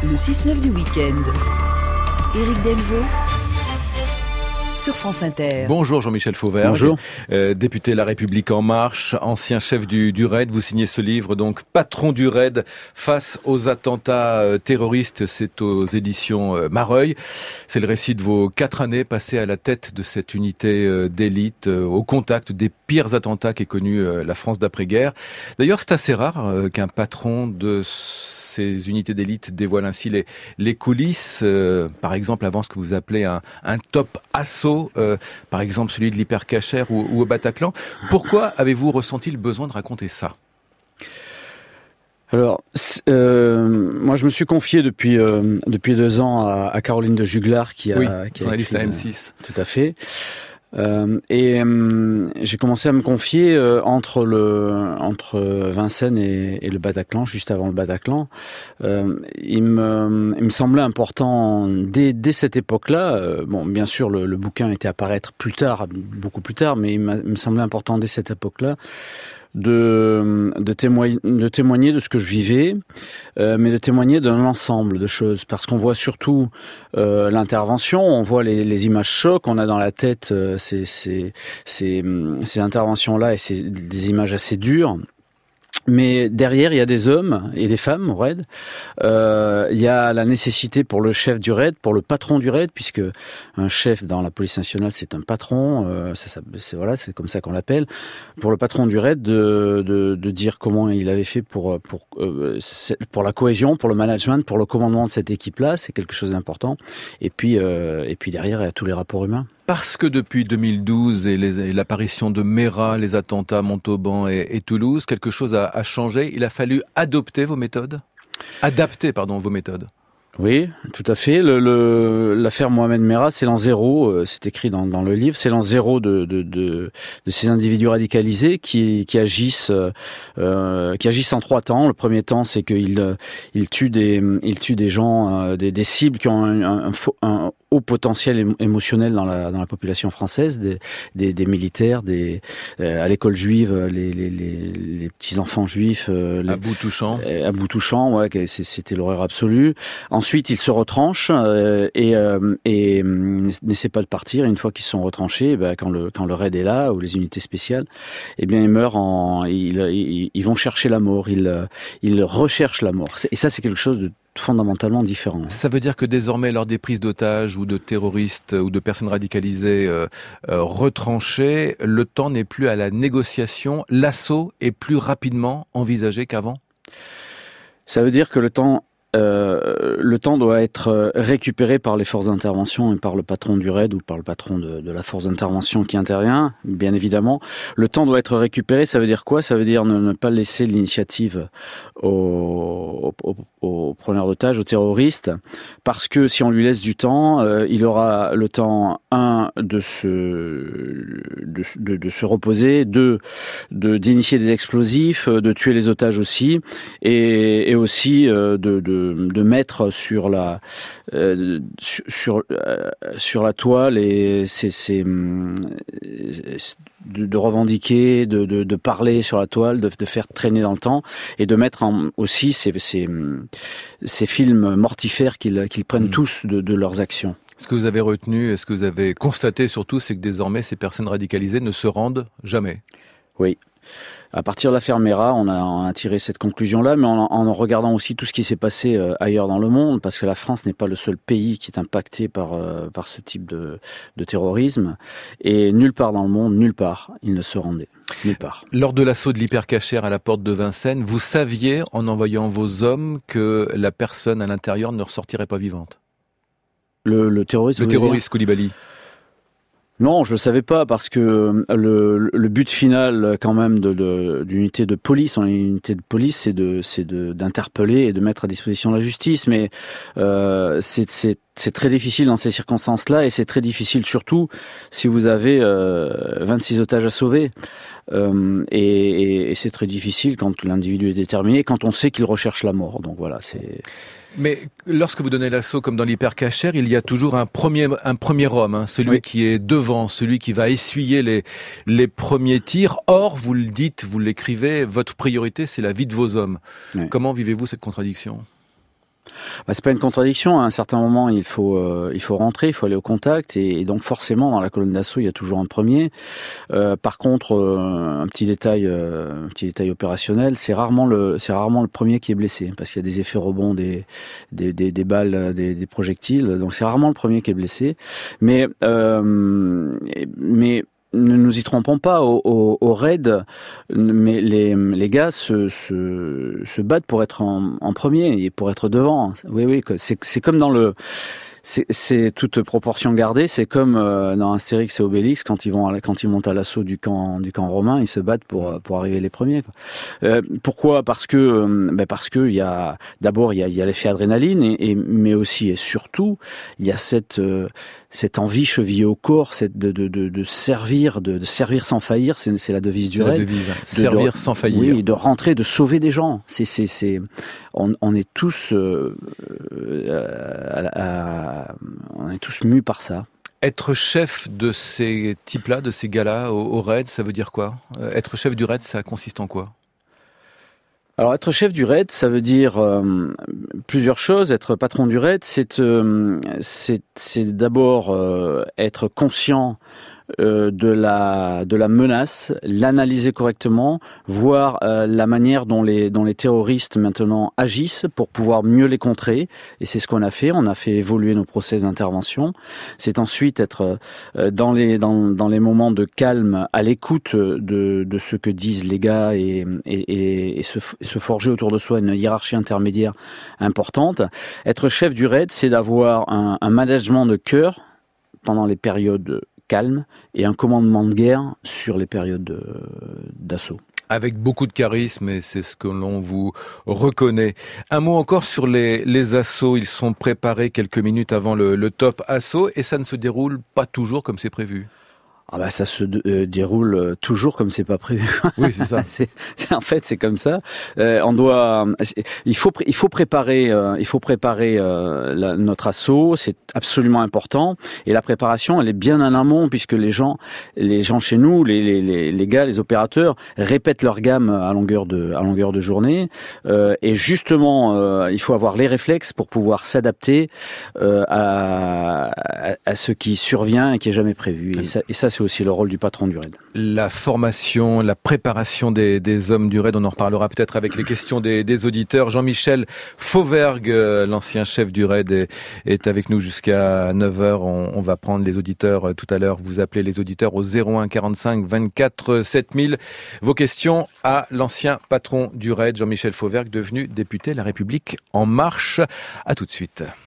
Le 6-9 du week-end. Éric Delvaux sur France Inter. Bonjour Jean-Michel Fauvergue. Bonjour. Député La République En Marche, ancien chef du RAID. Vous signez ce livre, donc patron du RAID face aux attentats terroristes. C'est aux éditions Mareuil. C'est le récit de vos 4 années passées à la tête de cette unité d'élite, au contact des pires attentats qu'ait connu la France d'après-guerre. D'ailleurs, c'est assez rare qu'un patron de ces unités d'élite dévoile ainsi les coulisses, par exemple avant ce que vous appelez un top assaut, par exemple celui de l'Hypercacher ou au Bataclan. Pourquoi avez-vous ressenti le besoin de raconter ça ? Alors, moi je me suis confié depuis 2 ans à Caroline de Juglar qui a journaliste à M6. Tout à fait. J'ai commencé à me confier entre Vincennes et le Bataclan, juste avant le Bataclan. Il me semblait important dès cette époque-là. Bon, bien sûr, le bouquin était à paraître plus tard, beaucoup plus tard, mais il me semblait important dès cette époque-là de témoigner de ce que je vivais, mais de témoigner d'un ensemble de choses, parce qu'on voit surtout l'intervention, on voit les images chocs, on a dans la tête ces interventions-là et c'est des images assez dures. Mais derrière, il y a des hommes et des femmes au RAID. Il y a la nécessité pour le chef du RAID, pour le patron du RAID, puisque un chef dans la police nationale, c'est un patron. C'est comme ça qu'on l'appelle. Pour le patron du RAID, de dire comment il avait fait pour la cohésion, pour le management, pour le commandement de cette équipe-là, c'est quelque chose d'important. Et puis derrière, il y a tous les rapports humains. Parce que depuis 2012 et l'apparition de Mera, les attentats à Montauban et Toulouse, quelque chose a changé. Il a fallu adapter vos méthodes. Oui, tout à fait. L'affaire Mohamed Merah, c'est l'an zéro, c'est écrit dans le livre, c'est l'an zéro de ces individus radicalisés qui agissent en 3 temps. Le premier temps, c'est qu'ils tuent des gens, des cibles qui ont un haut potentiel émotionnel dans la population française, des militaires, à l'école juive, les petits enfants juifs, à bout touchant, ouais, c'était l'horreur absolue. Ensuite, ils se retranchent et n'essaient pas de partir. Et une fois qu'ils sont retranchés, quand le RAID est là ou les unités spéciales, eh bien ils meurent ils vont chercher la mort. Ils recherchent la mort. Et ça, c'est quelque chose de fondamentalement différent. Ça veut dire que désormais, lors des prises d'otages ou de terroristes ou de personnes radicalisées retranchées, le temps n'est plus à la négociation. L'assaut est plus rapidement envisagé qu'avant. Ça veut dire que le temps doit être récupéré par les forces d'intervention et par le patron du RAID ou par le patron de la force d'intervention qui intervient, bien évidemment. Le temps doit être récupéré, ça veut dire quoi ? Ça veut dire ne pas laisser l'initiative aux preneurs d'otages, aux terroristes, parce que si on lui laisse du temps, il aura le temps, de se reposer, d'initier des explosifs, de tuer les otages aussi, et aussi de mettre sur la toile et de revendiquer, de parler sur la toile, de faire traîner dans le temps et de mettre aussi ces films mortifères qu'ils prennent tous de leurs actions. Ce que vous avez retenu et ce que vous avez constaté surtout, c'est que désormais ces personnes radicalisées ne se rendent jamais. Oui. À partir de l'affaire Mera, on a tiré cette conclusion-là, mais en regardant aussi tout ce qui s'est passé ailleurs dans le monde, parce que la France n'est pas le seul pays qui est impacté par ce type de terrorisme, et nulle part dans le monde, ils ne se rendaient. Nulle part. Lors de l'assaut de l'Hypercacher à la porte de Vincennes, vous saviez, en envoyant vos hommes, que la personne à l'intérieur ne ressortirait pas vivante ? Le terroriste Koulibaly. Non, je le savais pas parce que le but final quand même d'une unité de police, une unité de police, c'est d'interpeller et de mettre à disposition la justice. Mais c'est très difficile dans ces circonstances-là et c'est très difficile surtout si vous avez 26 otages à sauver. Et c'est très difficile quand l'individu est déterminé, quand on sait qu'il recherche la mort. Donc voilà, c'est. Mais lorsque vous donnez l'assaut comme dans l'Hypercacher, il y a toujours un premier homme, celui qui est devant, celui qui va essuyer les premiers tirs. Or, vous le dites, vous l'écrivez, votre priorité, c'est la vie de vos hommes. Oui. Comment vivez-vous cette contradiction ? c'est pas une contradiction. À un certain moment, il faut rentrer, il faut aller au contact, et donc forcément dans la colonne d'assaut, il y a toujours un premier. Par contre, un petit détail opérationnel, c'est rarement le premier qui est blessé, parce qu'il y a des effets rebonds des balles, des projectiles. Donc c'est rarement le premier qui est blessé. Mais ne nous y trompons pas, au raid, mais les gars se battent pour être en premier et pour être devant. Oui, c'est comme dans le... C'est toute proportion gardée. C'est comme dans Astérix et Obélix, quand ils montent à l'assaut du camp romain, ils se battent pour arriver les premiers, quoi. Pourquoi ? Parce que il y a l'effet adrénaline, mais aussi et surtout il y a cette envie chevillée au corps, de servir sans faillir. C'est la devise du raid. Servir sans faillir. Oui, de rentrer, de sauver des gens. On est tous on est tous mus par ça. Être chef de ces types-là, de ces gars-là au raid, ça veut dire quoi ? Être chef du raid, ça consiste en quoi ? Alors, être chef du raid, ça veut dire plusieurs choses. Être patron du raid, c'est d'abord être conscient de la menace, l'analyser correctement, voir la manière dont les terroristes maintenant agissent pour pouvoir mieux les contrer. Et c'est ce qu'on a fait. On a fait évoluer nos process d'intervention. C'est ensuite être dans les moments de calme, à l'écoute de ce que disent les gars, et se forger autour de soi une hiérarchie intermédiaire importante. Être chef du raid, c'est d'avoir un management de cœur pendant les périodes calme et un commandement de guerre sur les périodes d'assaut. Avec beaucoup de charisme, et c'est ce que l'on vous reconnaît. Un mot encore sur les assauts. Ils sont préparés quelques minutes avant le top assaut, et ça ne se déroule pas toujours comme c'est prévu. Ça se déroule toujours comme c'est pas prévu. Oui, c'est ça. En fait, c'est comme ça. Il faut préparer notre assaut. C'est absolument important. Et la préparation, elle est bien en amont, puisque les gens chez nous, les gars, les opérateurs répètent leur gamme à longueur de journée. Et justement, il faut avoir les réflexes pour pouvoir s'adapter à ce qui survient et qui est jamais prévu. Et ça, c'est aussi le rôle du patron du raid. La formation, la préparation des hommes du raid, on en reparlera peut-être avec les questions des auditeurs. Jean-Michel Fauvergue, l'ancien chef du raid, est avec nous jusqu'à 9h. On va prendre les auditeurs tout à l'heure. Vous appelez les auditeurs au 01 45 24 7000. Vos questions à l'ancien patron du raid, Jean-Michel Fauvergue, devenu député La République En Marche. À tout de suite.